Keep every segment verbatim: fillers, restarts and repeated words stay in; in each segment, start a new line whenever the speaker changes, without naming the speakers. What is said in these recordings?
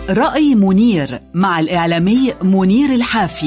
رأي منير مع الإعلامي منير الحافي.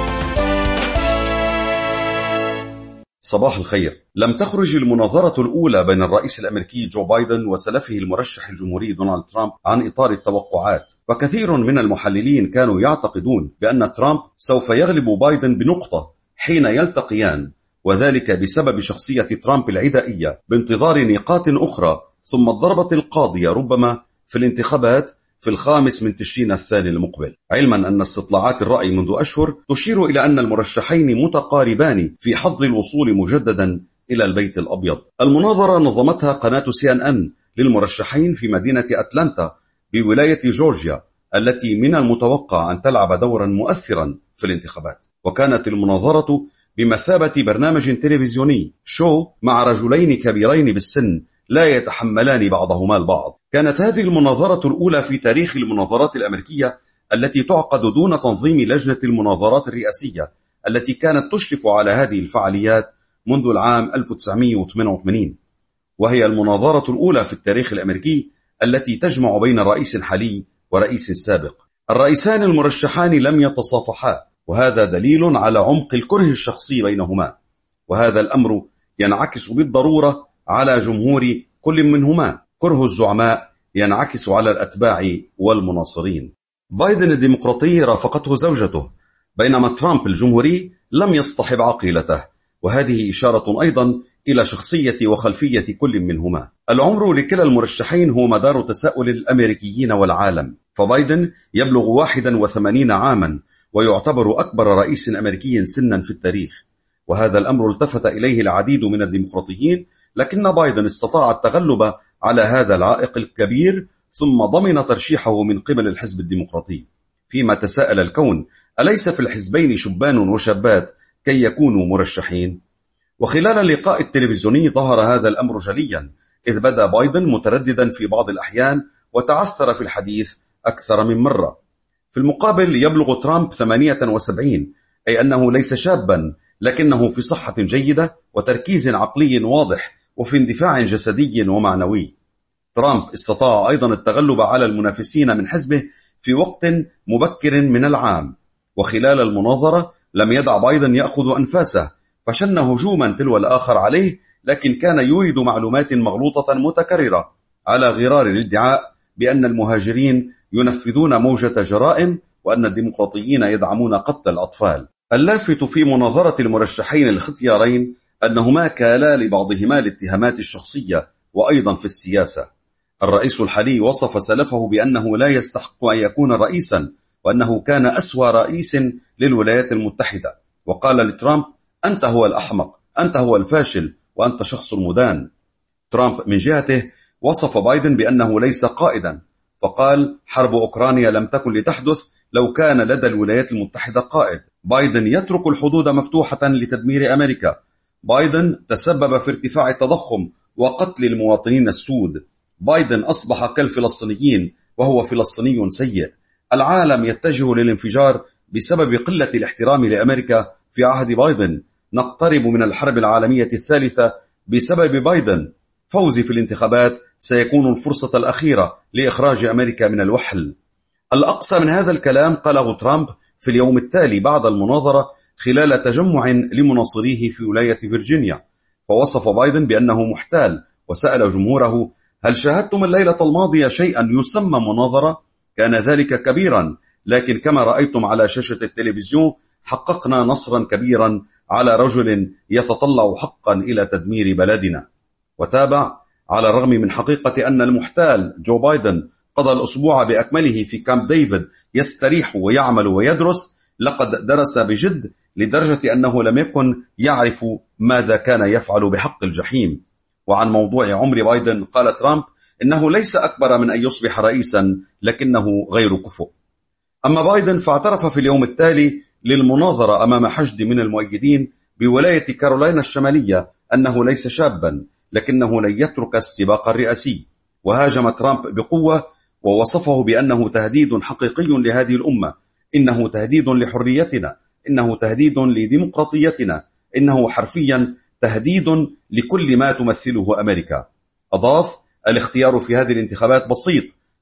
صباح الخير. لم تخرج المناظرة الأولى بين الرئيس الأمريكي جو بايدن وسلفه المرشح الجمهوري دونالد ترامب عن إطار التوقعات، وكثير من المحللين كانوا يعتقدون بأن ترامب سوف يغلب بايدن بنقطة حين يلتقيان، وذلك بسبب شخصية ترامب العدائية بانتظار نقاط أخرى ثم الضربة القاضية ربما في الانتخابات في الخامس من تشرين الثاني المقبل، علما أن استطلاعات الرأي منذ أشهر تشير إلى أن المرشحين متقاربان في حظ الوصول مجددا إلى البيت الأبيض. المناظرة نظمتها قناة سي إن إن للمرشحين في مدينة أتلانتا بولاية جورجيا التي من المتوقع أن تلعب دورا مؤثرا في الانتخابات، وكانت المناظرة بمثابة برنامج تلفزيوني شو مع رجلين كبيرين بالسن لا يتحملان بعضهما البعض. كانت هذه المناظرة الأولى في تاريخ المناظرات الأمريكية التي تعقد دون تنظيم لجنة المناظرات الرئاسية التي كانت تشرف على هذه الفعاليات منذ العام ألف وتسعمائة وثمانية وثمانين، وهي المناظرة الأولى في التاريخ الأمريكي التي تجمع بين رئيس حالي ورئيس سابق. الرئيسان المرشحان لم يتصافحا، وهذا دليل على عمق الكره الشخصي بينهما، وهذا الأمر ينعكس بالضرورة على جمهور كل منهما. كره الزعماء ينعكس على الأتباع والمناصرين. بايدن الديمقراطي رافقته زوجته، بينما ترامب الجمهوري لم يصطحب عقيلته، وهذه إشارة أيضا إلى شخصية وخلفية كل منهما. العمر لكلا المرشحين هو مدار تساؤل الأمريكيين والعالم، فبايدن يبلغ واحدا وثمانين عاما ويعتبر أكبر رئيس أمريكي سنا في التاريخ، وهذا الأمر التفت إليه العديد من الديمقراطيين، لكن بايدن استطاع التغلب على هذا العائق الكبير ثم ضمن ترشيحه من قبل الحزب الديمقراطي. فيما تساءل الكون، أليس في الحزبين شبان وشابات كي يكونوا مرشحين؟ وخلال اللقاء التلفزيوني ظهر هذا الأمر جليا، إذ بدا بايدن مترددا في بعض الأحيان وتعثر في الحديث أكثر من مرة. في المقابل يبلغ ترامب ثمانية وسبعين، أي أنه ليس شابا، لكنه في صحة جيدة وتركيز عقلي واضح وفي اندفاع جسدي ومعنوي. ترامب استطاع أيضا التغلب على المنافسين من حزبه في وقت مبكر من العام، وخلال المناظرة لم يدع بايدن يأخذ أنفاسه، فشن هجوما تلو الآخر عليه، لكن كان يورد معلومات مغلوطة متكررة على غرار الادعاء بأن المهاجرين ينفذون موجة جرائم وأن الديمقراطيين يدعمون قتل الأطفال. اللافت في مناظرة المرشحين الختيارين أنهما كالا لبعضهما الاتهامات الشخصية وأيضا في السياسة. الرئيس الحالي وصف سلفه بأنه لا يستحق أن يكون رئيسا، وأنه كان أسوأ رئيس للولايات المتحدة، وقال لترامب: أنت هو الأحمق، أنت هو الفاشل، وأنت شخص مدان. ترامب من جهته وصف بايدن بأنه ليس قائدا، فقال: حرب أوكرانيا لم تكن لتحدث لو كان لدى الولايات المتحدة قائد. بايدن يترك الحدود مفتوحة لتدمير أمريكا. بايدن تسبب في ارتفاع التضخم وقتل المواطنين السود. بايدن أصبح كالفلسطينيين وهو فلسطيني سيء. العالم يتجه للانفجار بسبب قلة الاحترام لأمريكا في عهد بايدن. نقترب من الحرب العالمية الثالثة بسبب بايدن. فوزي في الانتخابات سيكون الفرصة الأخيرة لإخراج أمريكا من الوحل. الأقصى من هذا الكلام قاله ترامب في اليوم التالي بعد المناظرة خلال تجمع لمناصريه في ولاية فيرجينيا، فوصف بايدن بأنه محتال، وسأل جمهوره: هل شاهدتم الليلة الماضية شيئا يسمى مناظرة؟ كان ذلك كبيرا، لكن كما رأيتم على شاشة التلفزيون حققنا نصرا كبيرا على رجل يتطلع حقا إلى تدمير بلدنا. وتابع: على الرغم من حقيقة أن المحتال جو بايدن قضى الأسبوع بأكمله في كامب ديفيد يستريح ويعمل ويدرس، لقد درس بجد لدرجة أنه لم يكن يعرف ماذا كان يفعل بحق الجحيم. وعن موضوع عمر بايدن قال ترامب: إنه ليس أكبر من أن يصبح رئيسا، لكنه غير كفؤ. أما بايدن فاعترف في اليوم التالي للمناظرة أمام حشد من المؤيدين بولاية كارولاينا الشمالية أنه ليس شابا، لكنه لن يترك السباق الرئاسي. وهاجم ترامب بقوة ووصفه بأنه تهديد حقيقي لهذه الأمة، إنه تهديد لحريتنا، إنه تهديد لديمقراطيتنا، إنه حرفيا تهديد لكل ما تمثله أمريكا. أضاف: الاختيار في هذه الانتخابات بسيط،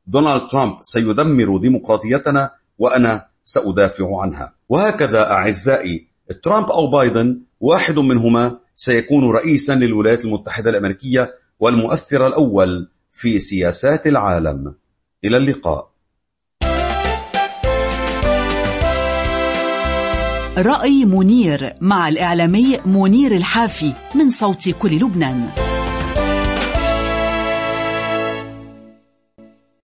دونالد ترامب سيدمر ديمقراطيتنا وأنا سأدافع عنها. وهكذا أعزائي، ترامب أو بايدن واحد منهما سيكون رئيسا للولايات المتحدة الأمريكية والمؤثر الأول في سياسات العالم. إلى اللقاء.
رأي منير مع الإعلامي منير الحافي من صوت كل لبنان.